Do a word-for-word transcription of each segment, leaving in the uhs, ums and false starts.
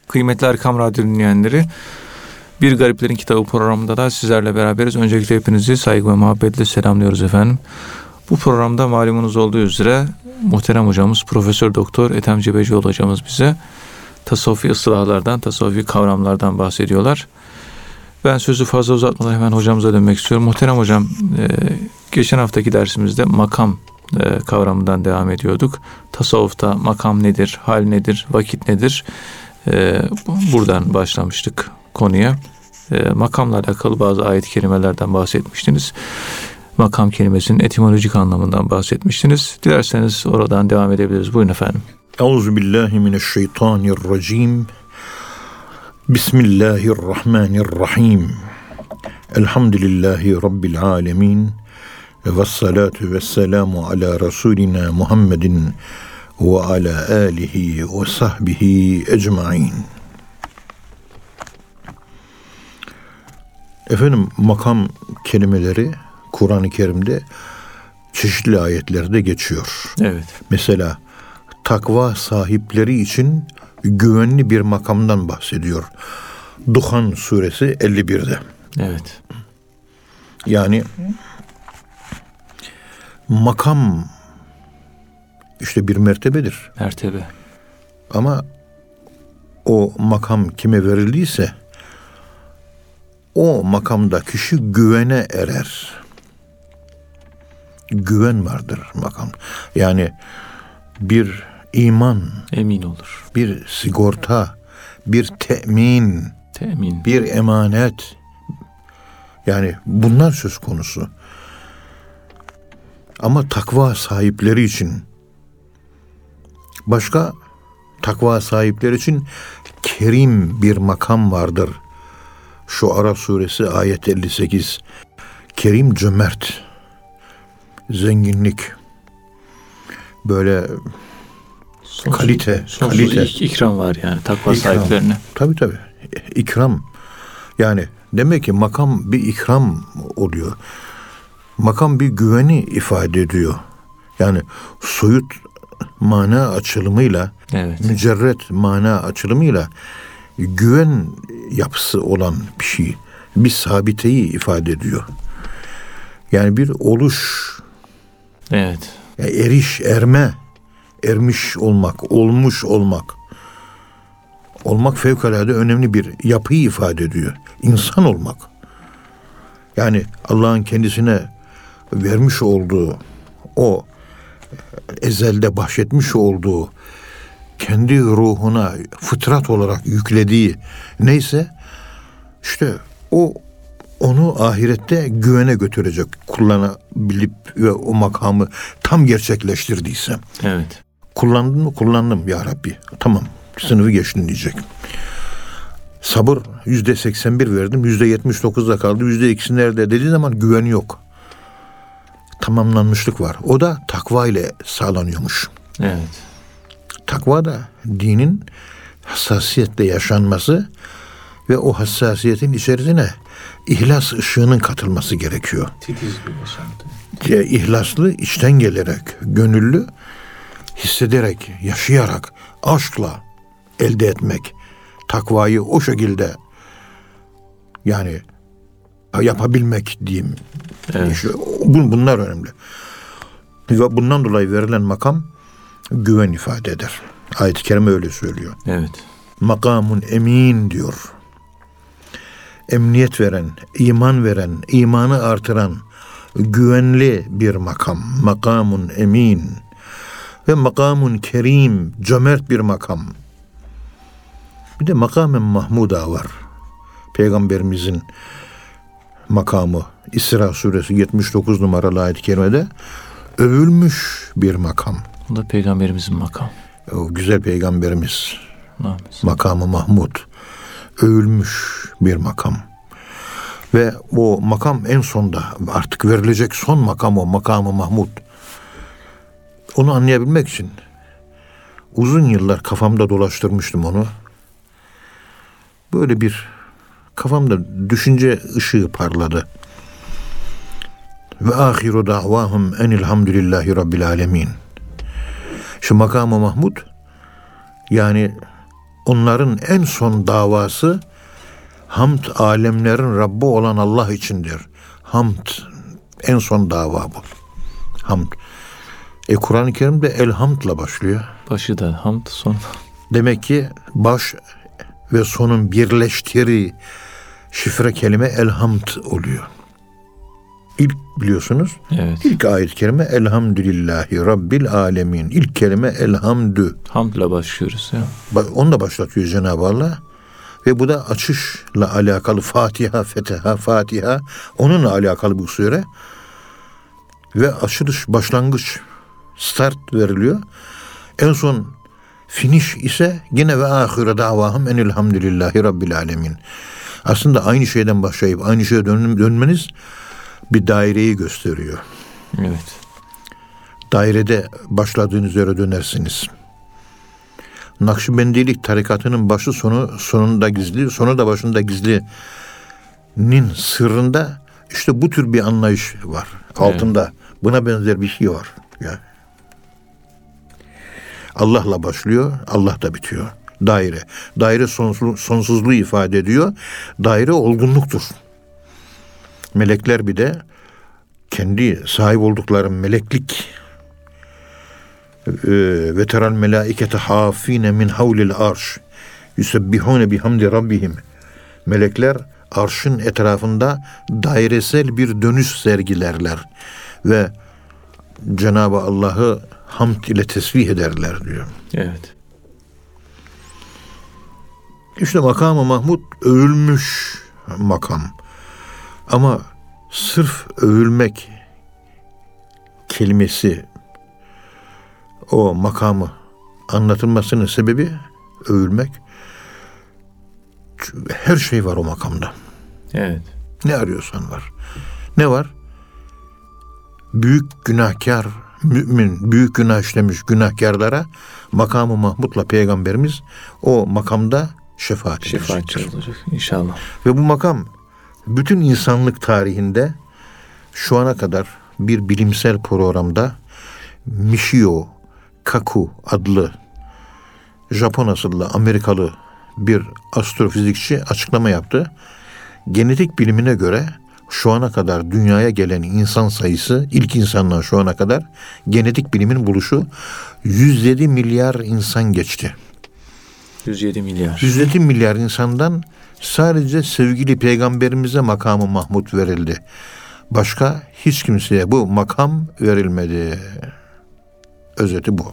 Kıymetli Erkam Radyo dinleyenleri, Bir Gariplerin Kitabı programında da sizlerle beraberiz. Öncelikle hepinizi saygı ve muhabbetle selamlıyoruz efendim. Bu programda malumunuz olduğu üzere muhterem hocamız Profesör Doktor Ethem Cebecioğlu hocamız bize tasavvufi ıslahlardan, tasavvufi kavramlardan bahsediyorlar. Ben sözü fazla uzatmadan hemen hocamıza dönmek istiyorum. Muhterem hocam, e, geçen haftaki dersimizde makam e, kavramından devam ediyorduk. Tasavvufta makam nedir, hal nedir, vakit nedir? E, buradan başlamıştık konuya. E, makamla alakalı bazı ayet-i kerimelerden bahsetmiştiniz. Makam kelimesinin etimolojik anlamından bahsetmiştiniz. Dilerseniz oradan devam edebiliriz. Buyurun efendim. Euzubillahimineşşeytanirracim. Bismillahirrahmanirrahim. Elhamdülillahi Rabbil alemin. Vessalatu vesselamu ala Resulina Muhammedin ve ala alihi ve sahbihi ecmain. Efendim, makam kelimeleri Kur'an-ı Kerim'de çeşitli ayetlerde geçiyor. Evet. Mesela takva sahipleri için güvenli bir makamdan bahsediyor. Duhan suresi elli birde. Evet. Yani makam işte bir mertebedir. Mertebe. Ama o makam kime verildiyse o makamda kişi güvene erer. Güven vardır makam. Yani bir iman, emin olur. Bir sigorta, bir temin, temin, bir emanet. Yani bunlar söz konusu. Ama takva sahipleri için, başka takva sahipleri için kerim bir makam vardır. Şuara suresi ayet elli sekiz. Kerim cömert, zenginlik, böyle sonsuz, kalite, sonsuz kalite. ikram var yani takva ikram. Sahiplerine. Tabii tabii. İkram. Yani demek ki makam bir ikram oluyor. Makam bir güveni ifade ediyor. Yani soyut mana açılımıyla, evet, mücerret mana açılımıyla güven yapısı olan bir şey. Bir sabiteyi ifade ediyor. Yani bir oluş. Evet. Yani eriş, erme, ermiş olmak, olmuş olmak. Olmak fevkalade önemli bir yapıyı ifade ediyor. İnsan olmak. Yani Allah'ın kendisine vermiş olduğu, o ezelde bahşetmiş olduğu, kendi ruhuna fıtrat olarak yüklediği neyse, işte o onu ahirette güvene götürecek, kullanabilip ve o makamı tam gerçekleştirdiyse. Evet. Kullandın mı? Kullandım ya Rabbi. Tamam, sınıfı geçtin diyecek. Sabır yüzde seksen bir verdim, yüzde yetmiş dokuzda kaldı, yüzde ikisi nerede dediği zaman güven yok. Tamamlanmışlık var. O da takva ile sağlanıyormuş. Evet. Takva da dinin hassasiyetle yaşanması ve o hassasiyetin içerisine ihlas ışığının katılması gerekiyor. Titiz bir yaşantı. İhlaslı, içten gelerek, gönüllü, hissederek, yaşayarak, aşkla elde etmek. Takvayı o şekilde yani yapabilmek diyeyim. Evet. İşte bunlar önemli. Ve bundan dolayı verilen makam güven ifade eder. Ayet-i kerime öyle söylüyor. Evet. Makamun emin diyor. Emniyet veren, iman veren, imanı artıran güvenli bir makam. Makamun emin. Ve makamun kerim, cömert bir makam. Bir de makamen mahmuda var. Peygamberimizin makamı İsra suresi yetmiş dokuz numaralı ayet-i kerimede övülmüş bir makam. Bu da Peygamberimizin makamı. O güzel Peygamberimiz Amin. makamı Mahmud. Övülmüş bir makam. Ve o makam en sonda, artık verilecek son makam o, makamı Mahmud. Onu anlayabilmek için uzun yıllar kafamda dolaştırmıştım onu. Böyle bir kafamda düşünce ışığı parladı. Ve ahiru da'vahum enilhamdülillahi rabbil alemin. Şu makamı Mahmud, yani onların en son davası hamd, alemlerin Rabbi olan Allah içindir. Hamd, en son dava bu. Hamd. E Kur'an-ı Kerim'de elhamdla başlıyor. Başı da hamd, sonu. Demek ki baş ve sonun birleştiği şifre kelime elhamd oluyor. İlk biliyorsunuz. Evet. İlk ayet-i kerime elhamdülillahi rabbil alemin. İlk kelime elhamdü. Hamdla başlıyoruz ya. Onu da başlatıyor Cenab-ı Allah. Ve bu da açışla alakalı Fatiha, Fetiha, Fatiha onunla alakalı bu sure. Ve açılış, başlangıç, start veriliyor. En son finish ise yine ve ahire davahım enilhamdülillahi rabbil alemin. Aslında aynı şeyden başlayıp aynı şeye dön- dönmeniz bir daireyi gösteriyor. Evet. Dairede başladığınız yere dönersiniz. Nakşibendilik tarikatının başı sonu sonunda gizli, sonu da başında gizlinin sırrında işte bu tür bir anlayış var. Altında evet. Buna benzer bir şey var. Ya. Allah'la başlıyor, Allah da bitiyor. Daire. Daire sonsuzluğu, sonsuzluğu ifade ediyor. Daire olgunluktur. Melekler bir de kendi sahip oldukları meleklik ve teral melaikete hafine min havlil arş yusebbihune bihamdi rabbihim. Melekler arşın etrafında dairesel bir dönüş sergilerler ve Cenab-ı Allah'ı hamd ile tesbih ederler diyor. Evet. İşte makam-ı Mahmud övülmüş makam. Ama sırf övülmek kelimesi o makamı anlatılmasının sebebi övülmek. Her şey var o makamda. Evet. Ne arıyorsan var. Ne var? Büyük günahkar mümin, büyük günah işlemiş günahkarlara makamı Mahmud'la Peygamberimiz o makamda şefaat Şefaatçi olacak inşallah. Ve bu makam bütün insanlık tarihinde şu ana kadar bir bilimsel programda Michio Kaku adlı Japon asıllı Amerikalı bir astrofizikçi açıklama yaptı. Genetik bilimine göre şu ana kadar dünyaya gelen insan sayısı ilk insandan şu ana kadar genetik bilimin buluşu yüz yedi milyar insan geçti. yüz yedi milyar. yüz yedi milyar insandan sadece sevgili peygamberimize makamı Mahmud verildi. Başka hiç kimseye bu makam verilmedi. Özeti bu.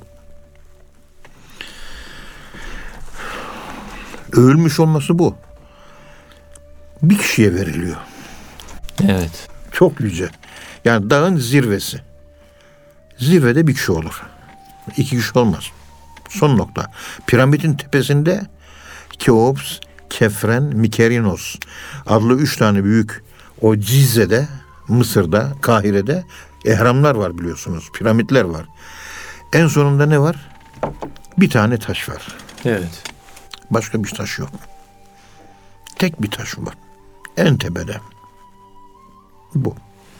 Övülmüş olması bu. Bir kişiye veriliyor. Evet. Çok yüce. Yani dağın zirvesi. Zirvede bir kişi olur. İki kişi olmaz. Son nokta. Piramidin tepesinde Keops, Kefren, Mikerinos adlı üç tane büyük o Cize'de, Mısır'da, Kahire'de ehramlar var biliyorsunuz. Piramitler var. En sonunda ne var? Bir tane taş var. Evet. Başka bir taş yok. Tek bir taş var. En tepede. Bu.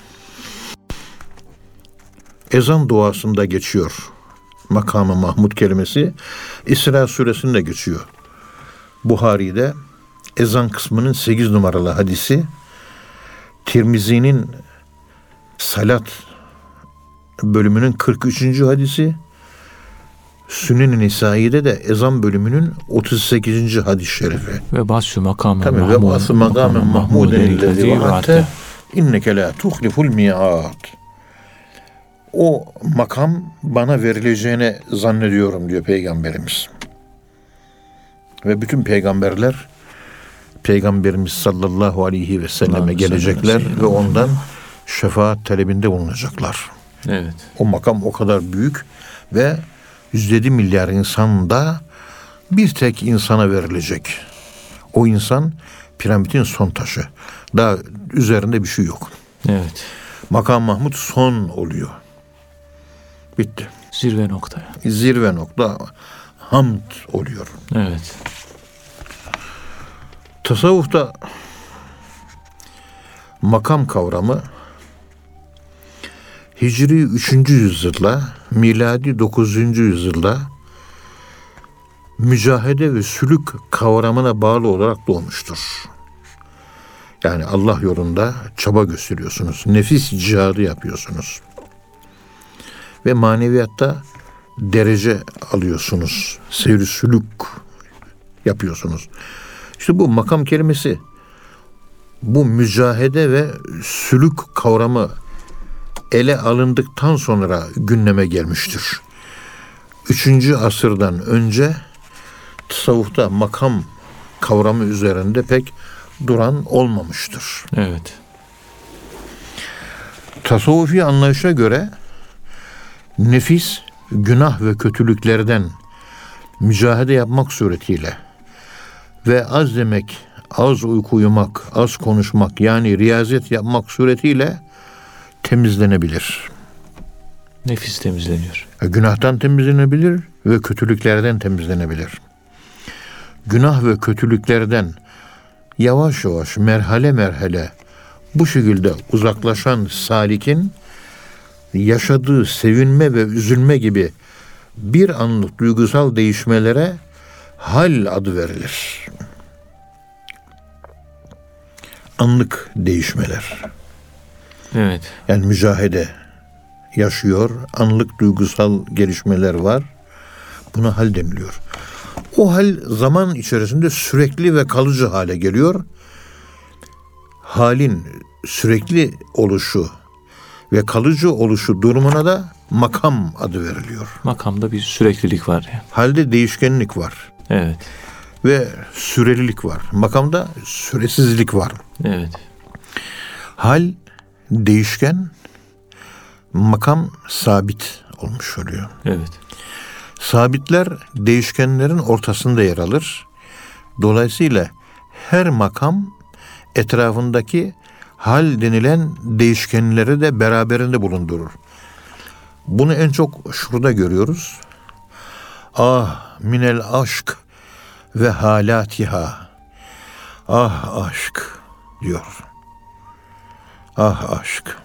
Ezan duasında geçiyor. Makamı Mahmud kelimesi İsra suresinde geçiyor. Buhari'de ezan kısmının sekiz numaralı hadisi, Tirmizi'nin salat bölümünün kırk üçüncü hadisi, Sünn-i Nisai'de de ezan bölümünün otuz sekizinci hadis-i şerifi. Ve basşu makamı Tabii Mahmud. ve basşu makamı Mahmud'un illezi vaate inneke la tuhliful mi'at. O makam bana verileceğini zannediyorum diyor Peygamberimiz. Ve bütün peygamberler Peygamberimiz sallallahu aleyhi ve selleme gelecekler ve ondan şefaat talebinde bulunacaklar. Evet. O makam o kadar büyük ve yüz yedi milyar insanda bir tek insana verilecek. O insan piramidin son taşı. Daha üzerinde bir şey yok. Evet. Makam Mahmud son oluyor. Bitti. Zirve noktaya. Zirve nokta hamd oluyor. Evet. Tasavvufta makam kavramı Hicri üçüncü yüzyılda, miladi dokuzuncu yüzyılda mücahede ve sülük kavramına bağlı olarak doğmuştur. Yani Allah yolunda çaba gösteriyorsunuz. Nefis cihadı yapıyorsunuz. Ve maneviyatta derece alıyorsunuz. Seyr-i sülük yapıyorsunuz. İşte bu makam kelimesi, bu mücahede ve sülük kavramı ele alındıktan sonra gündeme gelmiştir. Üçüncü asırdan önce tasavvufta makam kavramı üzerinde pek duran olmamıştır. Evet. Tasavvufi anlayışa göre nefis, günah ve kötülüklerden mücadele yapmak suretiyle ve az yemek, az uyku uyumak, az konuşmak, yani riyazet yapmak suretiyle temizlenebilir. Nefis temizleniyor. Günahtan temizlenebilir ve kötülüklerden temizlenebilir. Günah ve kötülüklerden yavaş yavaş, merhale merhale bu şekilde uzaklaşan salikin yaşadığı sevinme ve üzülme gibi bir anlık duygusal değişmelere hal adı verilir. Anlık değişmeler. Evet. Yani mücahede yaşıyor, anlık duygusal gelişmeler var. Buna hal deniliyor. O hal zaman içerisinde sürekli ve kalıcı hale geliyor. Halin sürekli oluşu ve kalıcı oluşu durumuna da makam adı veriliyor. Makamda bir süreklilik var yani. Halde değişkenlik var. Evet. Ve sürelilik var. Makamda süresizlik var. Evet. Hal değişken, makam sabit olmuş oluyor. Evet. Sabitler değişkenlerin ortasında yer alır. Dolayısıyla her makam etrafındaki hal denilen değişkenleri de beraberinde bulundurur. Bunu en çok şurada görüyoruz. Ah minel aşk ve halatiha. Ah aşk diyor. Ah aşk.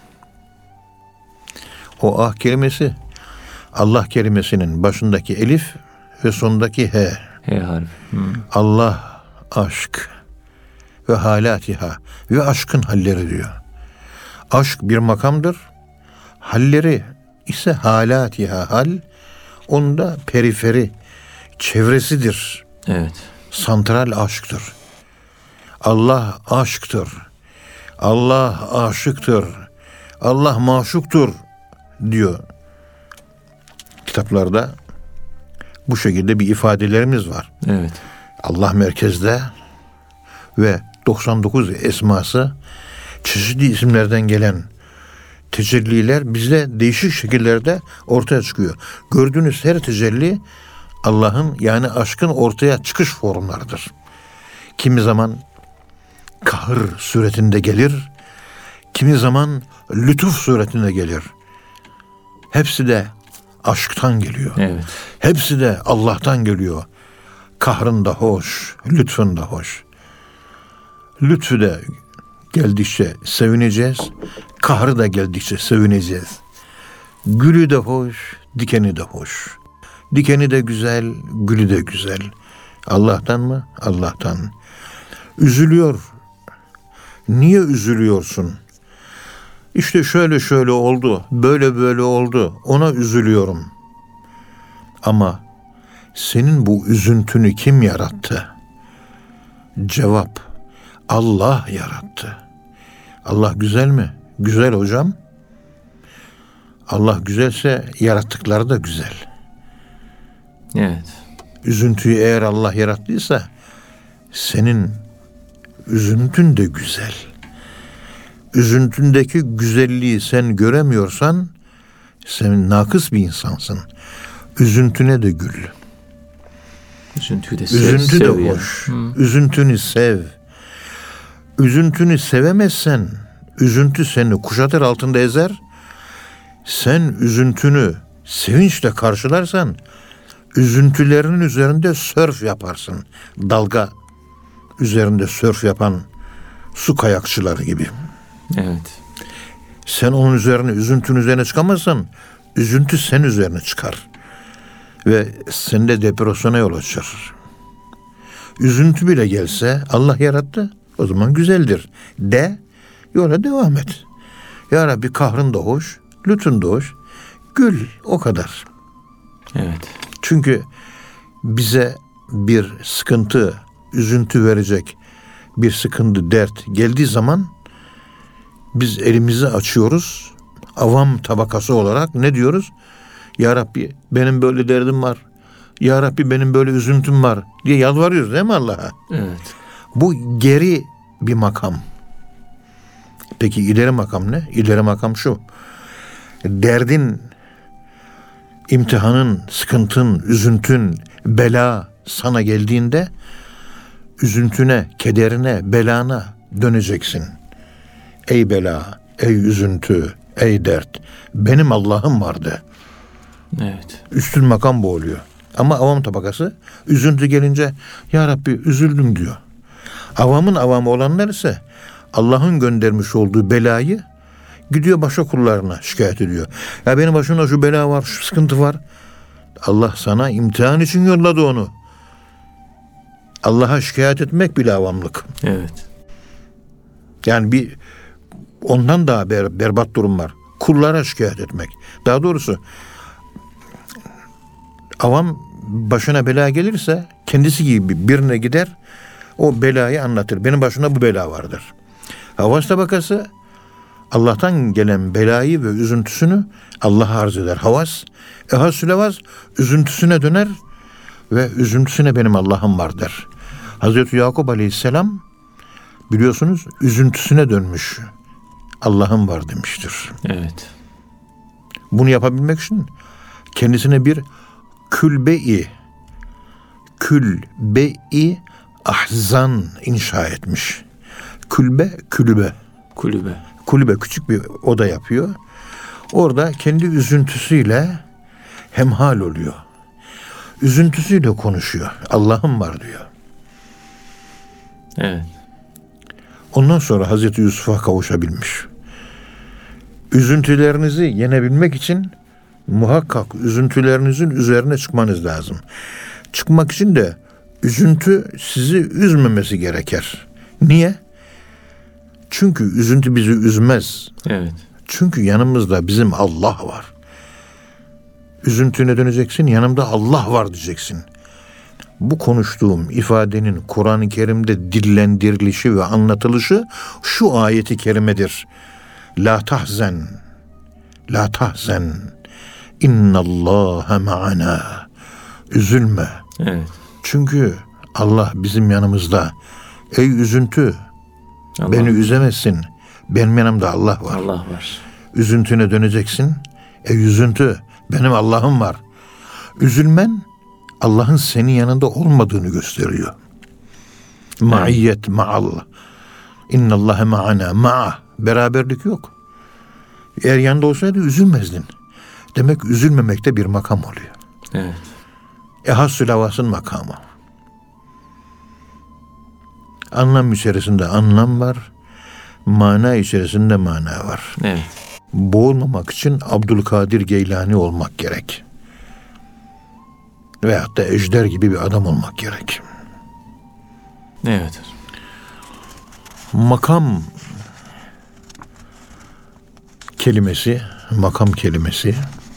O ah kelimesi Allah kelimesinin başındaki elif ve sondaki he. He harfi. Hmm. Allah aşk ve halatiha ve aşkın halleri diyor. Aşk bir makamdır. Halleri ise halatiha, hal onun da periferi, çevresidir. Evet. Santral aşktır. Allah aşktır. Allah aşıktır. Allah maşuktur diyor. Kitaplarda bu şekilde bir ifadelerimiz var. Evet. Allah merkezde ve doksan dokuz esması, çeşitli isimlerden gelen tecelliler bizde değişik şekillerde ortaya çıkıyor. Gördüğünüz her tecelli Allah'ın, yani aşkın ortaya çıkış formlarıdır. Kimi zaman kahır suretinde gelir, kimi zaman lütuf suretinde gelir. Hepsi de aşktan geliyor. Evet. Hepsi de Allah'tan geliyor. Kahrın da hoş, lütfun da hoş. Lütfü de geldikçe sevineceğiz, kahrı da geldikçe sevineceğiz. Gülü de hoş, dikeni de hoş. Dikeni de güzel, gülü de güzel. Allah'tan mı? Allah'tan. Üzülüyor. Niye üzülüyorsun? İşte şöyle şöyle oldu, böyle böyle oldu. Ona üzülüyorum. Ama senin bu üzüntünü kim yarattı? Cevap: Allah yarattı. Allah güzel mi? Güzel hocam. Allah güzelse yarattıkları da güzel. Evet. Üzüntüyü eğer Allah yarattıysa senin üzüntün de güzel. Üzüntündeki güzelliği sen göremiyorsan sen nakıs bir insansın. Üzüntüne de gül. Üzüntüyü de sev. Üzüntü de sev hoş. yani. Üzüntünü sev. Üzüntünü sevemezsen üzüntü seni kuşatır, altında ezer. Sen üzüntünü sevinçle karşılarsan üzüntülerinin üzerinde sörf yaparsın. Dalga üzerinde sörf yapan su kayakçıları gibi. Evet. Sen onun üzerine, üzüntünün üzerine çıkamazsan üzüntü senin üzerine çıkar. ve sende depresyona yol açar. Üzüntü bile gelse Allah yarattı, o zaman güzeldir de, yola devam et. Ya Rabbi kahrın da hoş, lütfun da hoş, gül, o kadar. Evet. Çünkü bize bir sıkıntı, üzüntü verecek bir sıkıntı, dert geldiği zaman biz elimizi açıyoruz. Avam tabakası olarak ne diyoruz? Ya Rabbi benim böyle derdim var. Ya Rabbi benim böyle üzüntüm var diye yalvarıyoruz değil mi Allah'a? Evet. Bu geri bir makam. Peki ileri makam ne? İleri makam şu. Derdin, imtihanın, sıkıntın, üzüntün, bela sana geldiğinde üzüntüne, kederine, belana döneceksin. Ey bela, ey üzüntü, ey dert, benim Allah'ım vardı. Evet. Üstün makam bu oluyor. Ama avam tabakası üzüntü gelince ya Rabbi üzüldüm diyor. Avamın avamı olanlar ise Allah'ın göndermiş olduğu belayı gidiyor başka kullarına şikayet ediyor. Ya benim başımda şu bela var, şu sıkıntı var. Allah sana imtihan için yolladı onu. Allah'a şikayet etmek bile avamlık. Evet. Yani bir ondan daha ber, berbat durum var. Kullara şikayet etmek. Daha doğrusu avam başına bela gelirse kendisi gibi birine gider, o belayı anlatır. Benim başına bu bela vardır. Havas tabakası Allah'tan gelen belayı ve üzüntüsünü Allah'a arz eder. Havas, ehasülevaz üzüntüsüne döner ve üzüntüsüne benim Allah'ım var der. Hazreti Yakup Aleyhisselam biliyorsunuz üzüntüsüne dönmüş. Allah'ım var demiştir. Evet. Bunu yapabilmek için kendisine bir külbe-i külbe-i ahzan inşa etmiş. Külbe, külübe. Kulübe. Kulübe küçük bir oda yapıyor. Orada kendi üzüntüsüyle hemhal oluyor. Üzüntüsüyle konuşuyor. Allah'ım var diyor. Evet. Ondan sonra Hazreti Yusuf'a kavuşabilmiş. Üzüntülerinizi yenebilmek için muhakkak üzüntülerinizin üzerine çıkmanız lazım. Çıkmak için de üzüntü sizi üzmemesi gerekir. Niye? Çünkü üzüntü bizi üzmez. Evet. Çünkü yanımızda bizim Allah var. Üzüntüne döneceksin, yanımda Allah var diyeceksin. Bu konuştuğum ifadenin Kur'an-ı Kerim'de dillendirilişi ve anlatılışı şu ayeti kerimedir. La tahzen, la tahzen, innallâhe ma'ana. Üzülme. Evet. Çünkü Allah bizim yanımızda. Ey üzüntü, Allah. beni üzemezsin. Benim yanımda Allah var. Allah var. Üzüntüne döneceksin. Ey üzüntü, benim Allah'ım var. Üzülmen Allah'ın senin yanında olmadığını gösteriyor. Maiyet ma'allah. İnnallâhe ma'ana. Ma'a. Beraberlik yok. Eğer yanında olsaydı üzülmezdin. Demek üzülmemekte bir makam oluyor. Evet. Ehassül havasın makamı. Anlam içerisinde anlam var. Mana içerisinde mana var. Evet. Boğulmamak için Abdülkadir Geylani olmak gerek. Veyahut da ejder gibi bir adam olmak gerek. Evet. Makam kelimesi, makam kelimesi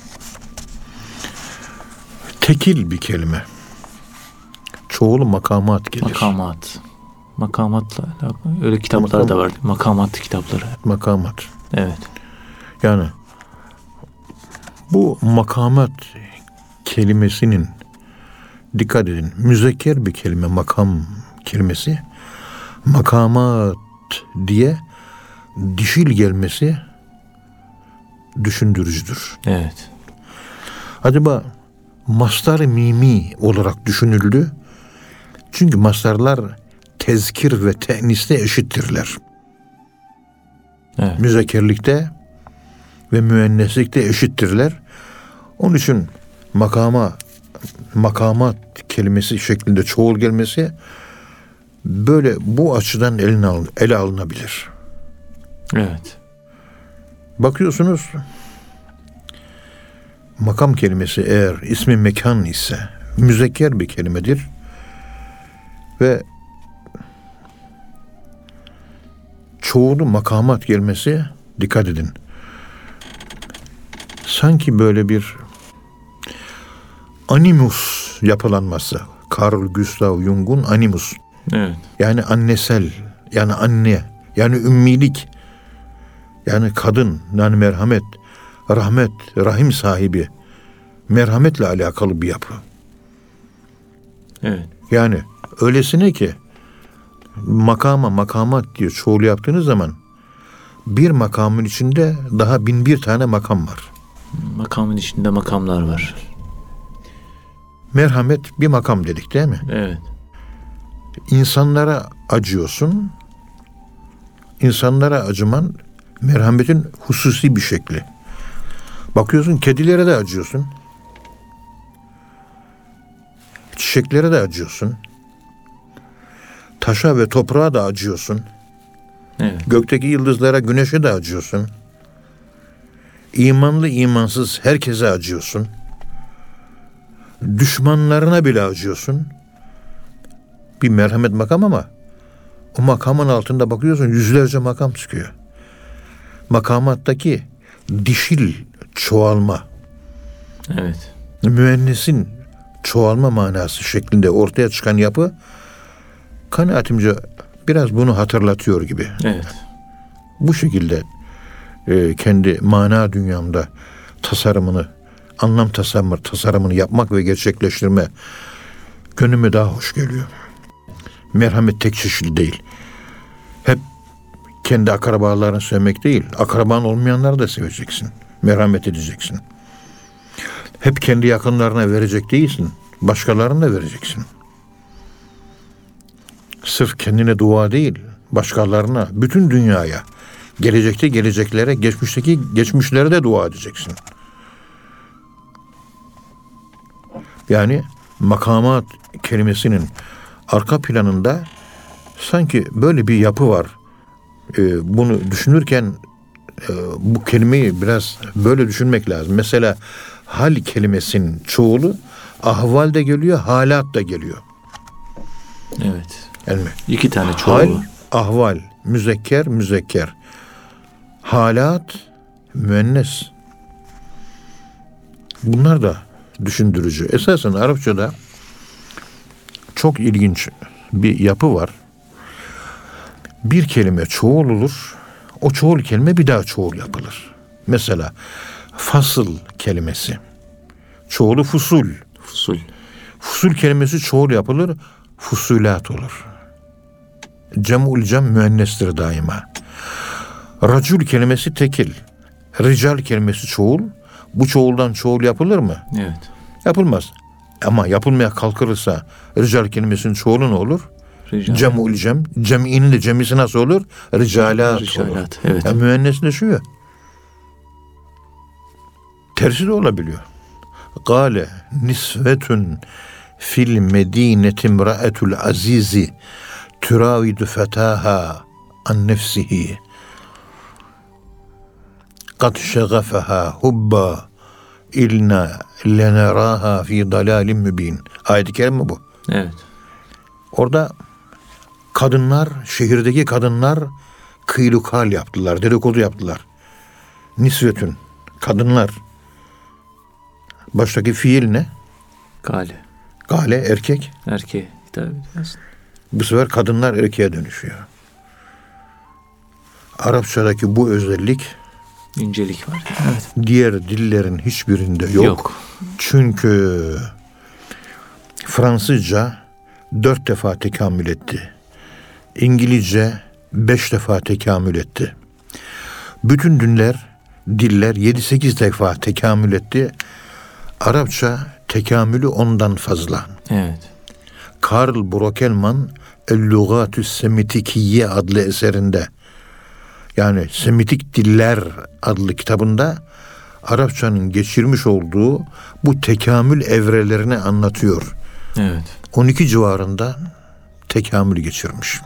tekil bir kelime. Çoğulu makamat gelir. Makamat. Makamatla alakalı. Öyle kitaplar Makam- da var. Makamat kitapları. Makamat. Evet. Yani bu makamat kelimesinin, dikkat edin, müzekker bir kelime makam kelimesi. Makamat diye dişil gelmesi düşündürücüdür. Evet. Acaba mastar mimi olarak düşünüldü. Çünkü mastarlar tezkir ve te'niste eşittirler. Evet. Müzekkerlikte ve müenneslikte eşittirler. Onun için makama, makamat kelimesi şeklinde çoğul gelmesi böyle bu açıdan eline al, ele alınabilir. Evet. Bakıyorsunuz makam kelimesi eğer ismi mekan ise müzekker bir kelimedir ve çoğulu makamat gelmesi, dikkat edin, sanki böyle bir animus yapılanması. Carl Gustav Jung'un animus. Evet. Yani annesel, yani anne, yani ümmilik, yani kadın, yani merhamet, rahmet, rahim sahibi, merhametle alakalı bir yapı. Evet. Yani öylesine ki makama, makamat diye çoğulu yaptığınız zaman bir makamın içinde daha bin bir tane makam var. Makamın içinde makamlar var. Merhamet bir makam dedik değil mi? Evet. İnsanlara acıyorsun. İnsanlara acıman merhametin hususi bir şekli. Bakıyorsun kedilere de acıyorsun. Çiçeklere de acıyorsun. Taşa ve toprağa da acıyorsun. Evet. Gökteki yıldızlara, güneşe de acıyorsun. İmanlı imansız herkese acıyorsun. Düşmanlarına bile acıyorsun. Bir merhamet makam ama o makamın altında bakıyorsun yüzlerce makam çıkıyor. Makamattaki dişil çoğalma, Evet. müennesin çoğalma manası şeklinde ortaya çıkan yapı kanaatimce biraz bunu hatırlatıyor gibi. Evet. Bu şekilde e, kendi mana dünyamda tasarımını, anlam tasarımı, tasarımını yapmak ve gerçekleştirme gönlüme daha hoş geliyor. Merhamet tek çeşitli değil. Hep kendi akrabalarını sevmek değil, akraban olmayanları da seveceksin. Merhamet edeceksin. Hep kendi yakınlarına verecek değilsin, başkalarına da vereceksin. Sırf kendine dua değil, başkalarına, bütün dünyaya, gelecekte geleceklere, geçmişteki geçmişlere de dua edeceksin. Yani makamat kelimesinin arka planında sanki böyle bir yapı var. Ee, bunu düşünürken e, bu kelimeyi biraz böyle düşünmek lazım. Mesela hal kelimesinin çoğulu ahval de geliyor, halat da geliyor. Evet. Yani İki tane çoğul hal, var. ahval, müzekker, müzekker. Halat, müennes. Bunlar da düşündürücü. Esasen Arapçada çok ilginç bir yapı var. Bir kelime çoğul olur. O çoğul kelime bir daha çoğul yapılır. Mesela fasıl kelimesi. Çoğulu fusul. Fusul. Fusul kelimesi çoğul yapılır. Fusulat olur. Cem'ul cem müennestir daima. Racul kelimesi tekil. Rical kelimesi çoğul. Bu çoğuldan çoğul yapılır mı? Evet. Yapılmaz. Ama yapılmaya kalkılırsa rical kelimesinin çoğulu ne olur? Rical. Cem'ul cem. Cem'inin de cemisi nasıl olur? Ricalat, Ricalat, olur. evet. Yani müennesleşiyor. Tersi de olabiliyor. Gale nisvetun fil medineti imra'etul azizi turavidu fetaha an nefsihi kad şegafaha hubba ilna leneraha fi dalalim mübin. Ayet-i kerime bu. Evet. Orada kadınlar, şehirdeki kadınlar kıylukal yaptılar, dedikodu yaptılar. Nisvetün, kadınlar. Baştaki fiil ne? Gale. Gale, erkek. Erkeğe hitap ediyorsun. Bu sefer kadınlar erkeğe dönüşüyor. Arapçadaki bu özellik İncelik var. Evet. diğer dillerin hiçbirinde yok. Yok. Çünkü Fransızca dört defa tekamül etti. İngilizce beş defa tekamül etti. Bütün diller, diller yedi sekiz defa tekamül etti. Arapça tekamülü ondan fazla. Evet. Karl Brockelmann El-Lugatü Semitikiye adlı eserinde, yani Semitik Diller adlı kitabında Arapçanın geçirmiş olduğu bu tekamül evrelerini anlatıyor. Evet. on iki civarında tekamül geçirmiş.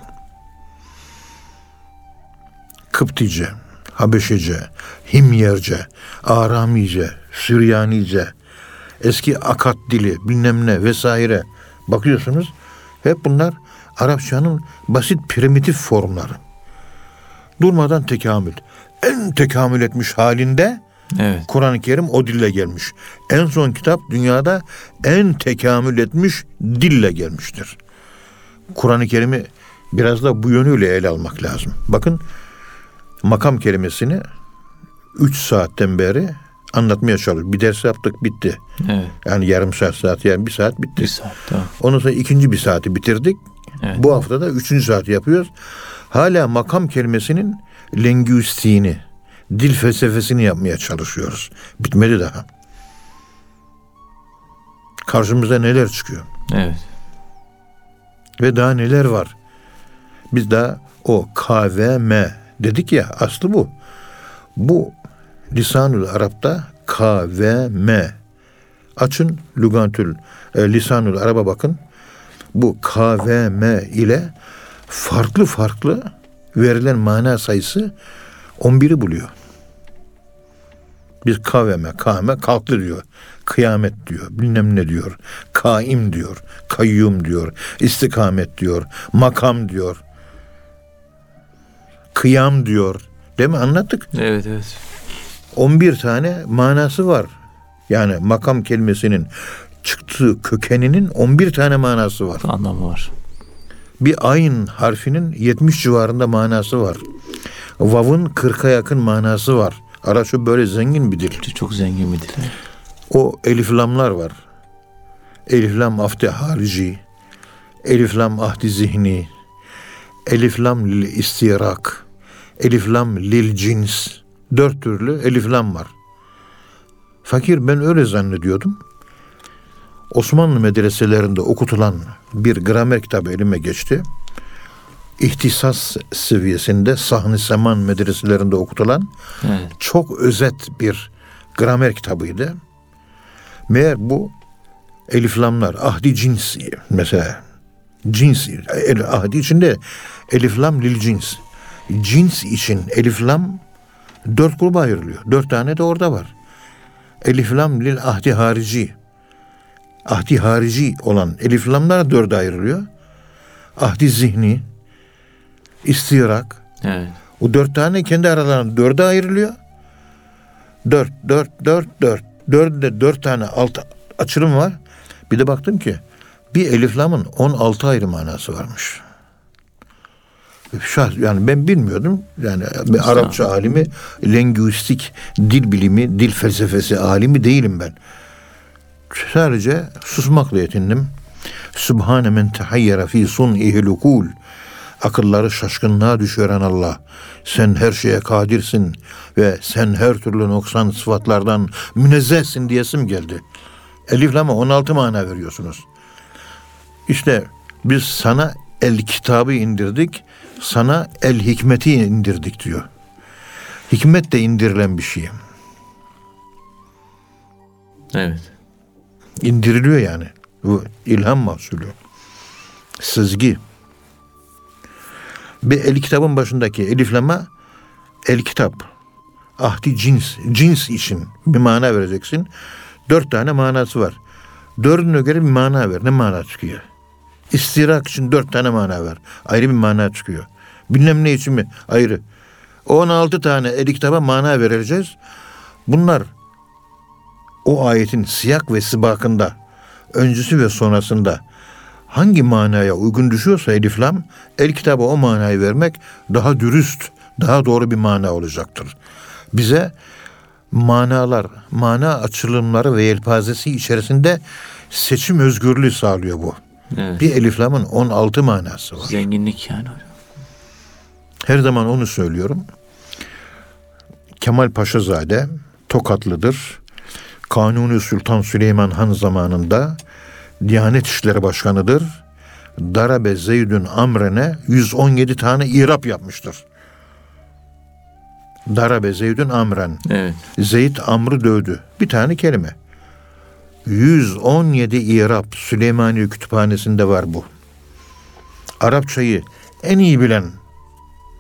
Kıptice, Habeşice, Himyerce, Aramice, Süryanice, eski Akat dili, bilmem ne vesaire. Bakıyorsunuz hep bunlar Arapçanın basit primitif formları. Durmadan tekamül. En tekamül etmiş halinde Evet. Kur'an-ı Kerim o dille gelmiş. En son kitap dünyada en tekamül etmiş dille gelmiştir. Kur'an-ı Kerim'i biraz da bu yönüyle ele almak lazım. Bakın makam kelimesini üç saatten beri anlatmaya çalışıyoruz. Bir ders yaptık, bitti. Evet. Yani yarım saat, saat yani bir saat bitti. Bir saat tamam. Ondan sonra ikinci bir saati bitirdik. Evet. Bu hafta da üçüncü saati yapıyoruz. Hala makam kelimesinin lingüistiğini, dil felsefesini yapmaya çalışıyoruz. Bitmedi daha. Karşımıza neler çıkıyor. Evet. Ve daha neler var. Biz daha o K ve M dedik ya, aslı bu. Bu Lisanül Arap'ta K ve M. Açın Lügantül e, Lisanül Arap'a bakın. Bu K ve M ile farklı farklı verilen mana sayısı on biri buluyor. Biz K ve M, K M kalktı diyor. Kıyamet diyor. Bilmem ne diyor. Kaim diyor. Kayyum diyor. İstikamet diyor. Makam diyor. Kıyam diyor. Değil mi? Anlattık. Evet evet. on bir tane manası var. Yani makam kelimesinin çıktığı kökeninin on bir tane manası var. Anlamı var. Bir ayn harfinin yetmiş civarında manası var. Vav'ın kırka yakın manası var. Arapça böyle zengin bir dil. Çok zengin bir dil. O elif lamlar var. Elif lam afti harici, elif lam ahdi zihni, elif lam lil istirak, elif lam lil cins. Dört türlü elif lam var. Fakir ben öyle zannediyordum. Osmanlı medreselerinde okutulan bir gramer kitabı elime geçti. İhtisas seviyesinde Sahn-ı Seman medreselerinde okutulan Evet. çok özet bir gramer kitabıydı. Meğer bu elif lamlar ahdi cinsi mesela cins el, ahdi içinde elif lam lil cins. Cins için elif lam dört gruba ayrılıyor. Dört tane de orada var. Elif lam lil ahdi harici. Ahdi harici olan elif lamlar dörde ayrılıyor. Ahdi zihni, istirak. Evet. O dört tane kendi aralarında dörde ayrılıyor. Dört, dört, dört, dört. Dörtte dört tane alt açılım var. Bir de baktım ki bir elif lamın on altı ayrı manası varmış. Şah, yani ben bilmiyordum. Yani bir Arapça alimi, lingüistik, dil bilimi, dil felsefesi alimi değilim ben. Sadece susmakla yetindim. Sübhane men tehayyere fî sun'ihi lukûl. Akılları şaşkınlığa düşüren Allah. Sen her şeye kadirsin ve sen her türlü noksan sıfatlardan münezzehsin diyesim geldi. Elif lam'a on altı mana veriyorsunuz. İşte biz sana el kitabı indirdik, sana el hikmeti indirdik diyor. Hikmet de indirilen bir şey. Evet. İndiriliyor yani. Bu ilham mahsulü. Sezgi. Bir el kitabın başındaki elif lama el kitap. Ahdi cins. Cins için bir mana vereceksin. Dört tane manası var. Dördüne göre bir mana ver. Ne mana çıkıyor? İstirak için dört tane mana ver. Ayrı bir mana çıkıyor. Bilmem ne için mi? Ayrı. on altı tane el kitaba mana vereceğiz. Bunlar o ayetin siyak ve sibakında, öncüsü ve sonrasında hangi manaya uygun düşüyorsa elif lam, el kitaba o manayı vermek daha dürüst, daha doğru bir mana olacaktır. Bize manalar, mana açılımları ve yelpazesi içerisinde seçim özgürlüğü sağlıyor bu. Evet. Bir elif lamın on altı manası var. Zenginlik yani. Her zaman onu söylüyorum. Kemal Paşazade Tokatlıdır. Kanuni Sultan Süleyman Han zamanında Diyanet İşleri Başkanı'dır. Darabe Zeydün Amren'e yüz on yedi tane irap yapmıştır. Darabe Zeydün Amren. Evet. Zeyd Amr'ı dövdü. Bir tane kelime. yüz on yedi irap Süleymaniye Kütüphanesi'nde var bu. Arapçayı en iyi bilen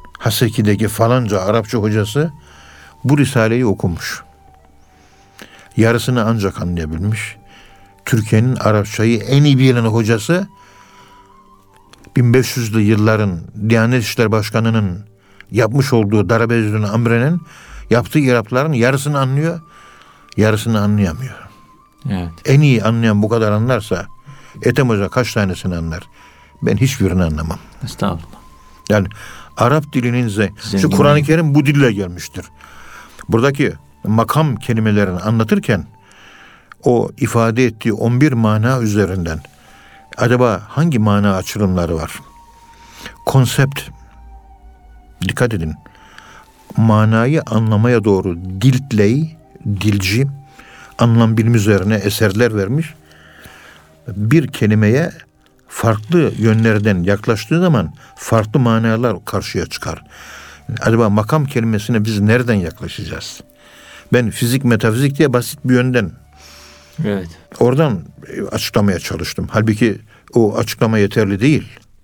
Haseki'deki falanca Arapça hocası bu Risale'yi okumuş. yarısını ancak anlayabilmiş. Türkiye'nin Arapçayı en iyi bilen hocası bin beş yüzlü yılların Diyanet İşleri Başkanı'nın yapmış olduğu Darabezü'nün Amre'nin yaptığı irapların yarısını anlıyor, yarısını anlayamıyor. Evet. En iyi anlayan bu kadar anlarsa Ethem Hoca kaç tanesini anlar? Ben hiçbirini anlamam. Estağfurullah. Yani Arap dilinin ze- şu Zengin. Kur'an-ı Kerim bu dille gelmiştir. Buradaki makam kelimelerini anlatırken o ifade ettiği on bir mana üzerinden acaba hangi mana açılımları var? Konsept, dikkat edin, manayı anlamaya doğru diltley, dilci, anlam bilimi üzerine eserler vermiş. Bir kelimeye farklı yönlerden yaklaştığı zaman farklı manalar karşıya çıkar. Acaba makam kelimesine biz nereden yaklaşacağız? Ben fizik, metafizik diye basit bir yönden Evet. oradan açıklamaya çalıştım. Halbuki o açıklama yeterli değil.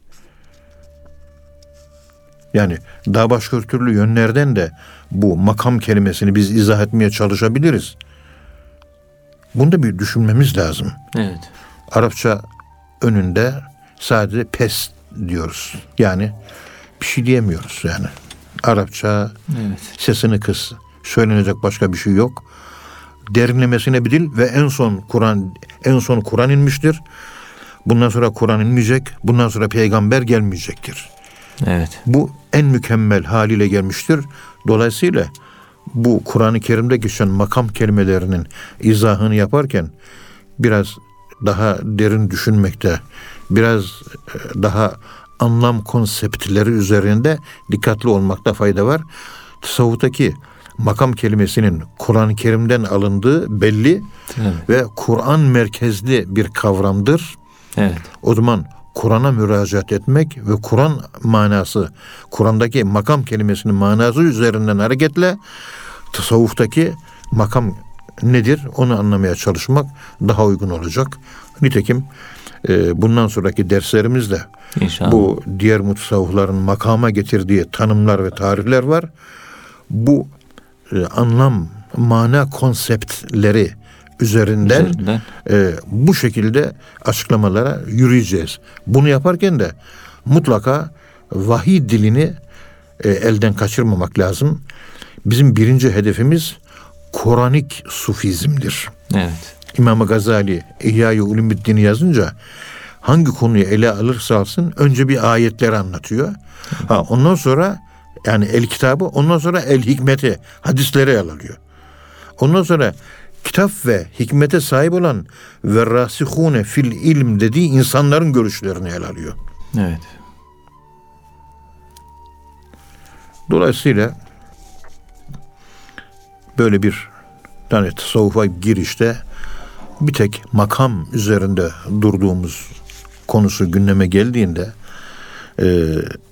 Yani daha başka türlü yönlerden de bu makam kelimesini biz izah etmeye çalışabiliriz. Bunu da bir düşünmemiz lazım. Evet. Arapça önünde sadece pes diyoruz. Yani bir şey diyemiyoruz yani. Arapça Evet. sesini kıs. Söylenecek başka bir şey yok. Derinlemesine bir dil ve en son Kur'an en son Kur'an inmiştir. Bundan sonra Kur'an inmeyecek. Bundan sonra peygamber gelmeyecektir. Evet. Bu en mükemmel haliyle gelmiştir. Dolayısıyla bu Kur'an-ı Kerim'de geçen makam kelimelerinin izahını yaparken biraz daha derin düşünmekte, biraz daha anlam konseptleri üzerinde dikkatli olmakta fayda var. Tasavvuftaki makam kelimesinin Kur'an-ı Kerim'den alındığı belli Evet. ve Kur'an merkezli bir kavramdır. Evet. O zaman Kur'an'a müracaat etmek ve Kur'an manası, Kur'an'daki makam kelimesinin manası üzerinden hareketle tasavvuftaki makam nedir onu anlamaya çalışmak daha uygun olacak. Nitekim e, bundan sonraki derslerimizde İnşallah. bu diğer mutasavvıfların makama getirdiği tanımlar ve tarihler var. Bu e, anlam, mana konseptleri üzerinden, Üzerinden. e, bu şekilde açıklamalara yürüyeceğiz. Bunu yaparken de mutlaka vahiy dilini e, elden kaçırmamak lazım. Bizim birinci hedefimiz Kur'anik sufizmdir. Evet. İmam Gazali İhya-i Ulumuddin'i yazınca hangi konuyu ele alırsa alsın önce bir ayetleri anlatıyor. Ha, ondan sonra yani el kitabı, ondan sonra el hikmeti, hadisleri ele alıyor. Ondan sonra kitap ve hikmete sahip olan ve rasihune fil ilm dediği insanların görüşlerini ele alıyor. Evet. Dolayısıyla böyle bir yani tasavvufa girişte bir tek makam üzerinde durduğumuz konusu gündeme geldiğinde e,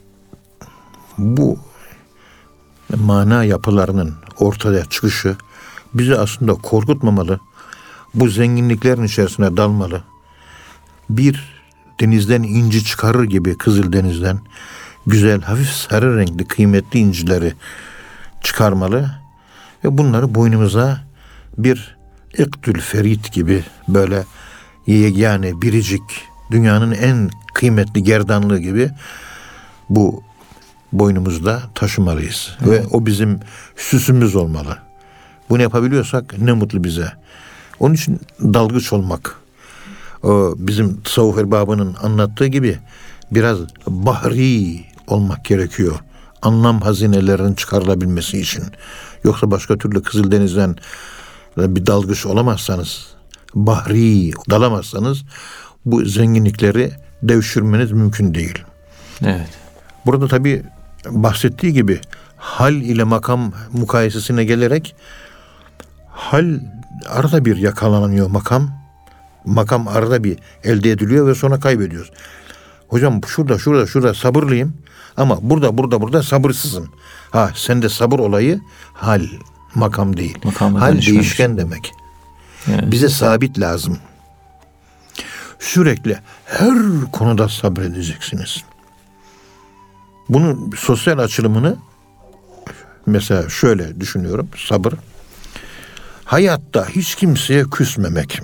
bu mana yapılarının ortaya çıkışı bizi aslında korkutmamalı. Bu zenginliklerin içerisine dalmalı. Bir denizden inci çıkarır gibi Kızıldeniz'den güzel, hafif sarı renkli kıymetli incileri çıkarmalı ve bunları boynumuza bir iktül ferit gibi böyle yani biricik, dünyanın en kıymetli gerdanlığı gibi bu boynumuzda taşımalıyız. Evet. Ve o bizim süsümüz olmalı. Bunu yapabiliyorsak ne mutlu bize. Onun için dalgıç olmak, o bizim tasavvuf erbabının anlattığı gibi biraz bahri olmak gerekiyor. Anlam hazinelerinin çıkarılabilmesi için. Yoksa başka türlü Kızıldeniz'den bir dalgıç olamazsanız, bahri dalamazsanız bu zenginlikleri devşirmeniz mümkün değil. Evet. Burada tabii bahsettiği gibi hal ile makam mukayesesine gelerek hal arada bir yakalanıyor makam. Makam arada bir elde ediliyor ve sonra kaybediyoruz. Hocam şurada şurada şurada sabırlıyım ama burada burada burada sabırsızım. Ha sende sabır olayı hal, makam değil. Makam hal değişken. değişken demek. Evet. Bize sabit lazım. Sürekli her konuda sabredeceksiniz. Bunun sosyal açılımını mesela şöyle düşünüyorum. Sabır. hayatta hiç kimseye küsmemek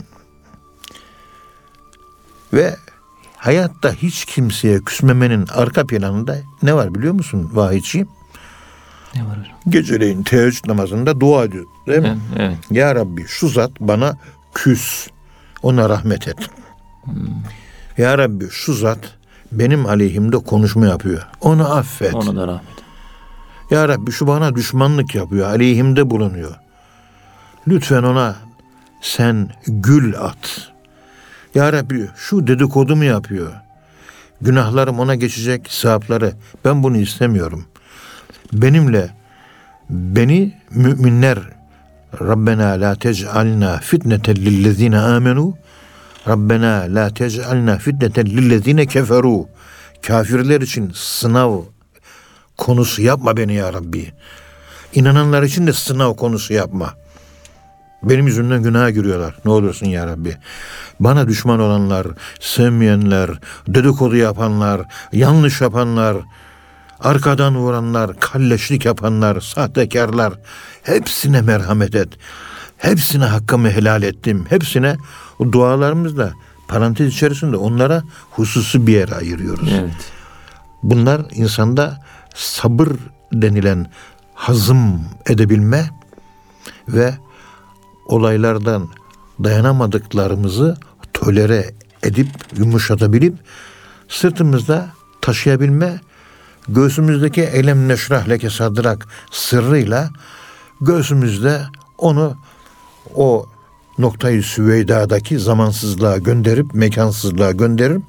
ve hayatta hiç kimseye küsmemenin arka planında ne var biliyor musun Vahidciğim? Ne var hocam? Geceleyin teheccüd namazında dua ediyor değil mi? Evet, evet. Ya Rabbi şu zat bana küs, ona rahmet et. Hmm. Ya Rabbi şu zat benim aleyhimde konuşma yapıyor, onu affet. Ona da rahmet. Ya Rabbi şu bana düşmanlık yapıyor, aleyhimde bulunuyor. Lütfen ona sen gül at. Ya Rabbi şu dedikodumu yapıyor. Günahlarım ona geçecek, sevapları. Ben bunu istemiyorum. Benimle beni müminler Rabbena la tec'alna fitneten lillezine amenu Rabbena la tec'alna fitneten lillezine keferu. Kafirler için sınav konusu yapma beni ya Rabbi. İnananlar için de sınav konusu yapma. Benim yüzümden günaha giriyorlar. Ne olursun ya Rabbi. Bana düşman olanlar, sevmeyenler, dedikodu yapanlar, yanlış yapanlar, arkadan vuranlar, kalleşlik yapanlar, sahtekarlar, hepsine merhamet et. Hepsine hakkımı helal ettim. Hepsine o dualarımızla parantez içerisinde onlara hususi bir yere ayırıyoruz. Evet. Bunlar insanda sabır denilen hazım edebilme ve olaylardan dayanamadıklarımızı tolere edip yumuşatabilip sırtımızda taşıyabilme, göğsümüzdeki elem neşrah leke sadrak sırrıyla göğsümüzde onu o noktayı süveydadaki zamansızlığa gönderip mekansızlığa gönderip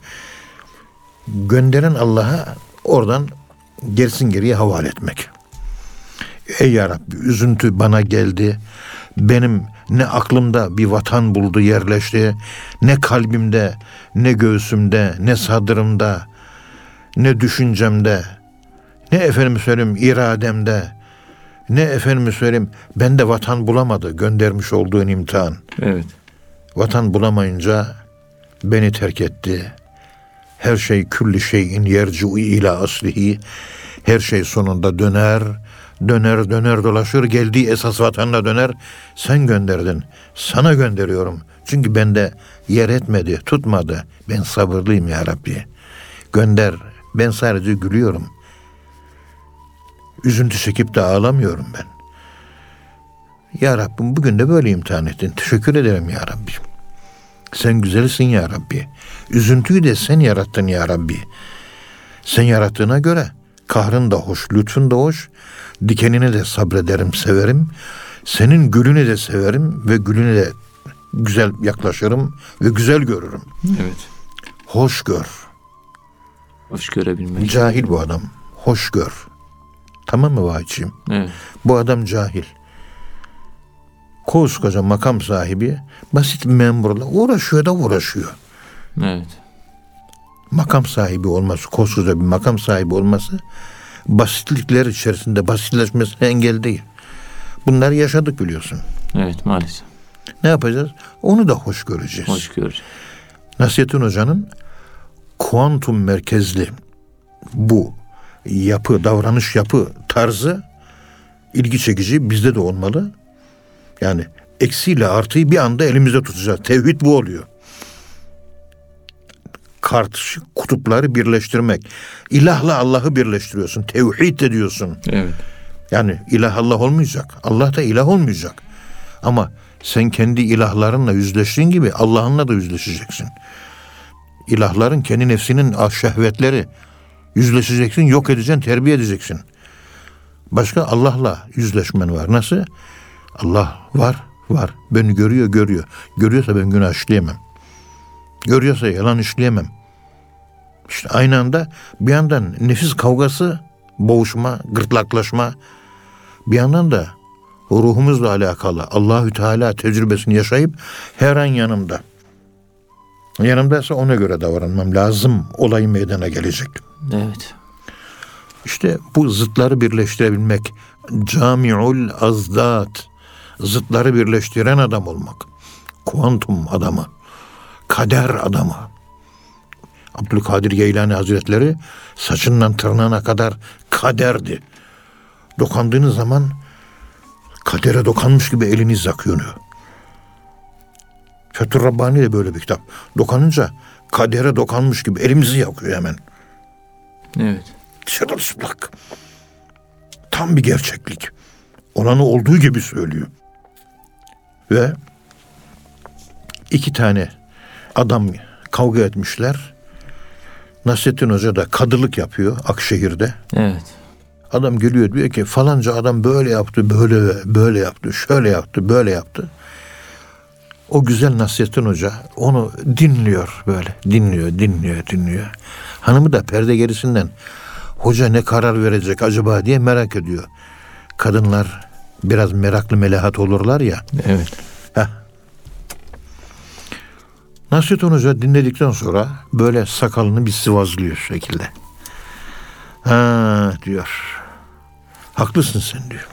gönderen Allah'a oradan gerisin geriye havale etmek. Ey ya Rabbi, üzüntü bana geldi. Benim ne aklımda bir vatan buldu, yerleşti, ne kalbimde, ne göğsümde, ne sadrımda, ne düşüncemde, ne efendim söyleyeyim irademde, ne efendim söyleyeyim bende vatan bulamadı göndermiş olduğun imtihan. Evet. Vatan bulamayınca beni terk etti. Her şey külli şeyin yerci'u ila aslihi. Her şey sonunda döner, döner döner dolaşır, geldiği esas vatanına döner. Sen gönderdin, sana gönderiyorum. Çünkü bende yer etmedi, tutmadı. Ben sabırlıyım ya Rabbi. Gönder, ben sadece gülüyorum. Üzüntü çekip de ağlamıyorum ben. Ya Rabbim bugün de böyle imtihan ettin. Teşekkür ederim ya Rabbi. Sen güzelsin ya Rabbi. Üzüntüyü de sen yarattın ya Rabbi. Sen yarattığına göre kahrın da hoş, lütfun da hoş. Dikenine de sabrederim, severim. Senin gülünü de severim ve gülüne de güzel yaklaşırım ve güzel görürüm. Evet. Hoş gör. Hoş görebilmek. Cahil bu adam. Hoş gör. Tamam mı Vahidciğim? Evet. Bu adam cahil. Koskoca makam sahibi basit bir memurla uğraşıyor da uğraşıyor. Evet. Makam sahibi olması, koskoca bir makam sahibi olması basitlikler içerisinde basitleşmesine engel değil. Bunları yaşadık biliyorsun. Evet maalesef. Ne yapacağız? Onu da hoş göreceğiz. Hoş göreceğiz. Nasrettin Hoca'nın kuantum merkezli bu yapı, davranış yapı tarzı ilgi çekici, bizde de olmalı. Yani eksiyle artıyı bir anda elimizde tutacağız. Tevhid bu oluyor. Karşı kutupları birleştirmek. İlahla Allah'ı birleştiriyorsun. Tevhid de diyorsun. Evet. Yani ilah Allah olmayacak. Allah da ilah olmayacak. Ama sen kendi ilahlarınla yüzleştiğin gibi Allah'ınla da yüzleşeceksin. İlahların kendi nefsinin şehvetleri, yüzleşeceksin, yok edeceksin, terbiye edeceksin. Başka Allah'la yüzleşmen var. Nasıl? Allah var, var. Beni görüyor, görüyor. Görüyorsa ben günah işleyemem. Görüyorsa yalan işleyemem. İşte aynı anda bir yandan nefis kavgası, boğuşma, gırtlaklaşma, bir yandan da ruhumuzla alakalı Allahü Teala tecrübesini yaşayıp her an yanımda. Yanımdaysa ona göre davranmam lazım. Olay meydana gelecek. Evet. İşte bu zıtları birleştirebilmek, camiul azdat, zıtları birleştiren adam olmak, kuantum adamı, kader adamı. Abdülkadir Geylani Hazretleri saçından tırnağına kadar kaderdi. Dokandığınız zaman kadere dokanmış gibi eliniz yakıyor. Fethur Rabbani de böyle bir kitap. Dokanınca kadere dokanmış gibi elimizi yakıyor hemen. Evet. Çırılçıplak. Tam bir gerçeklik. Olanı olduğu gibi söylüyor. Ve iki tane adam kavga etmişler. Nasrettin Hoca da kadılık yapıyor Akşehir'de. Evet. Adam geliyor diyor ki falanca adam böyle yaptı, böyle böyle yaptı, şöyle yaptı, böyle yaptı. O güzel Nasrettin Hoca onu dinliyor böyle, dinliyor, dinliyor, dinliyor. Hanımı da perde gerisinden hoca ne karar verecek acaba diye merak ediyor. Kadınlar biraz meraklı melahat olurlar ya. Evet. Heh. Nasrettin Hoca dinledikten sonra böyle sakalını bir sıvazlıyor şu şekilde. Ha diyor. Haklısın sen diyor.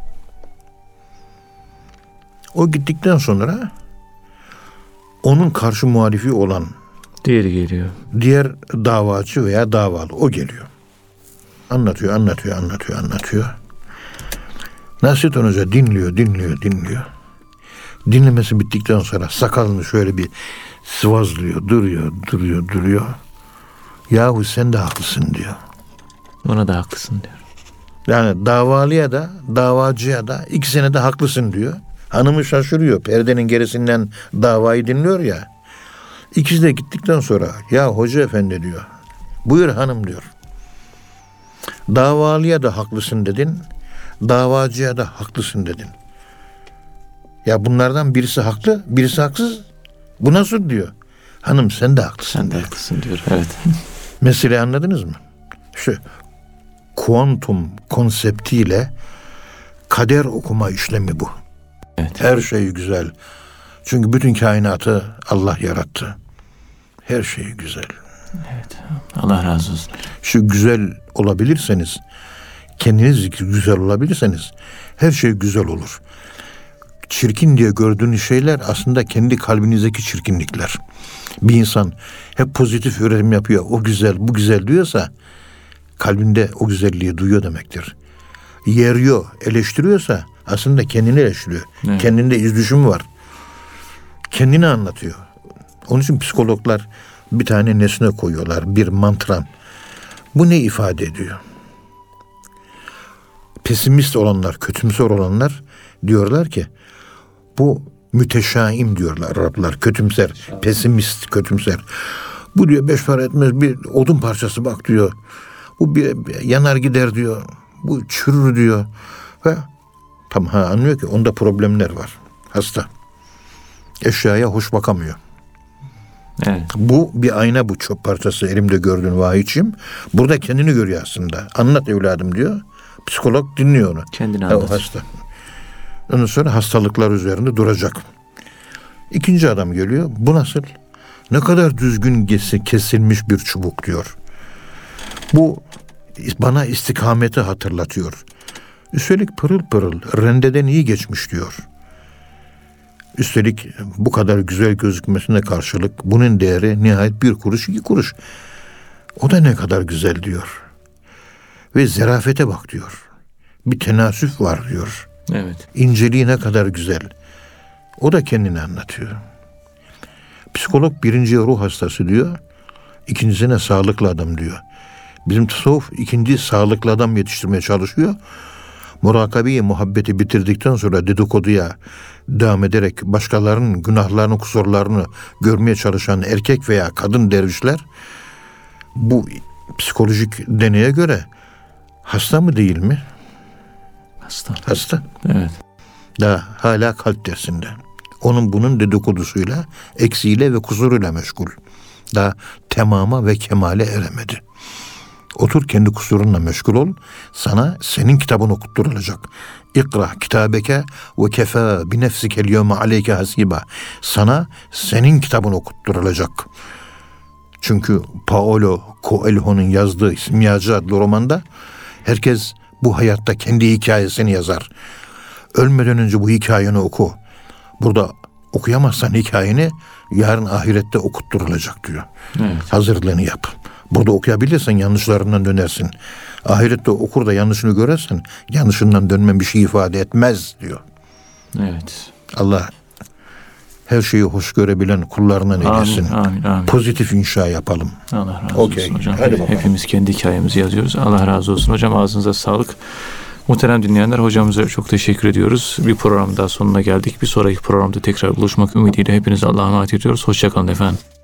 O gittikten sonra onun karşı muhalifi olan Diğeri geliyor. diğer davacı veya davalı o geliyor. Anlatıyor, anlatıyor, anlatıyor, anlatıyor. Nasrettin Hoca dinliyor, dinliyor, dinliyor. Dinlemesi bittikten sonra sakalını şöyle bir sıvazlıyor, duruyor, duruyor, duruyor. Yahu sen de haklısın diyor. Ona da haklısın diyor. Yani davalıya da davacıya da ikisine de haklısın diyor. Hanımı şaşırıyor. Perdenin gerisinden davayı dinliyor ya. İkisi de gittikten sonra ya hoca efendi diyor. Buyur hanım diyor. Davalıya da haklısın dedin. Davacıya da haklısın dedin. Ya bunlardan birisi haklı, birisi haksız. Bu nasıl diyor. Hanım sen de haklısın Sen de diyor. haklısın diyor. Evet. Meseleyi anladınız mı? Şu kuantum konseptiyle kader okuma işlemi bu. Evet. Her şey güzel. Çünkü bütün kainatı Allah yarattı. Her şey güzel. Evet. Allah razı olsun. Şu güzel olabilirseniz, kendiniz güzel olabilirseniz her şey güzel olur. Çirkin diye gördüğünüz şeyler aslında kendi kalbinizdeki çirkinlikler. Bir insan hep pozitif üretim yapıyor. O güzel, bu güzel diyorsa kalbinde o güzelliği duyuyor demektir. Yeriyor, eleştiriyorsa aslında kendini eleştiriyor. Evet. Kendinde iz düşümü var. Kendini anlatıyor. Onun için psikologlar bir tane nesne koyuyorlar. Bir mantram. Bu ne ifade ediyor? Pesimist olanlar, kötümser olanlar diyorlar ki bu müteşaim diyorlar Araplar. Kötümser, pesimist, kötümser. Bu diyor beş para etmez bir odun parçası bak diyor. Bu bir, bir yanar gider diyor. Bu çürür diyor. Ve tam ha anlıyor ki onda problemler var. Hasta. Eşyaya hoş bakamıyor. Evet. Bu bir ayna, bu çöp parçası elimde gördüğün vahiyçim. Burada kendini görüyor aslında. Anlat evladım diyor. Psikolog dinliyor onu. Kendini Ha, o anlat. hasta. Ondan sonra hastalıklar üzerinde duracak. İkinci adam geliyor. Bu nasıl? Ne kadar düzgün kesilmiş bir çubuk diyor. Bu bana istikameti hatırlatıyor. Üstelik pırıl pırıl, rendeden iyi geçmiş diyor. Üstelik bu kadar güzel gözükmesine karşılık bunun değeri nihayet bir kuruş, iki kuruş. O da ne kadar güzel diyor. Ve zerafete bak diyor. Bir tenasüf var diyor. Evet. İnceliği ne kadar güzel. O da kendini anlatıyor. Psikolog birinciye ruh hastası diyor. İkincisine sağlıklı adam diyor. Bizim tasavvuf ikinci sağlıklı adam yetiştirmeye çalışıyor. Murakabeyi, muhabbeti bitirdikten sonra dedikoduya devam ederek başkalarının günahlarını, kusurlarını görmeye çalışan erkek veya kadın dervişler bu psikolojik deneye göre hasta mı değil mi? Hasta. Hasta. Evet. Daha hala kalp dersinde. Onun bunun dedikodusuyla, eksiğiyle ve kusuruyla meşgul. Daha tamama ve kemale eremedi. Otur kendi kusurunla meşgul ol. Sana senin kitabın okutturulacak. İkra kitabeke ve kefa bi nefsikel yevme aleyke hasiba. Sana senin kitabın okutturulacak. Çünkü Paulo Coelho'nun yazdığı Simyacı adlı romanda herkes bu hayatta kendi hikayesini yazar. Ölmeden önce bu hikayeni oku. Burada okuyamazsan hikayeni yarın ahirette okutturulacak diyor. Evet. Hazırlığını yap. Burada okuyabilirsen yanlışlarından dönersin. Ahirette okur da yanlışını görürsen yanlışından dönmen bir şey ifade etmez diyor. Evet. Allah her şeyi hoş görebilen kullarından eylesin. Amin, amin, amin. Pozitif inşa yapalım. Allah razı Okey. olsun hocam. Hadi bakalım. Hepimiz kendi hikayemizi yazıyoruz. Allah razı olsun hocam. Ağzınıza sağlık. Muhterem dinleyenler, hocamıza çok teşekkür ediyoruz. Bir program daha sonuna geldik. Bir sonraki programda tekrar buluşmak ümidiyle hepinize Allah'a emanet ediyoruz. Hoşça kalın efendim.